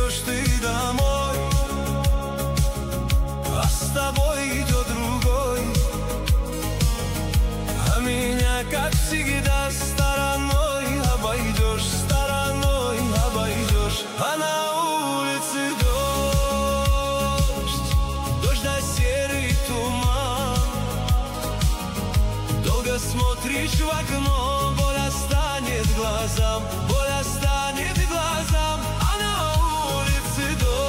идешь ты домой, а с тобой идет другой, а меня, как всегда, стороной обойдешь, стороной обойдешь. А на улице дождь да серый туман. Долго смотришь в окно, боль останет глазам, боль останет глазам. А на улице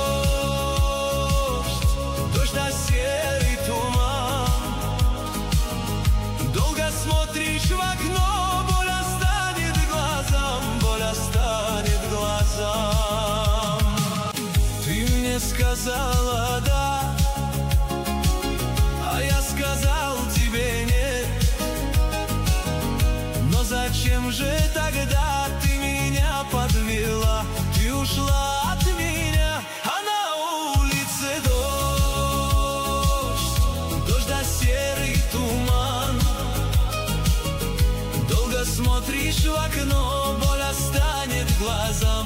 дождь да серый туман. Долго смотришь в окно, боль останет глазам, боль останет глазам. Ты мне сказала да, а я сказал тебе нет. Но зачем же тогда ты меня подвела? Ты ушла от меня, а на улице дождь да серый туман. Долго смотришь в окно, боль останет глазам,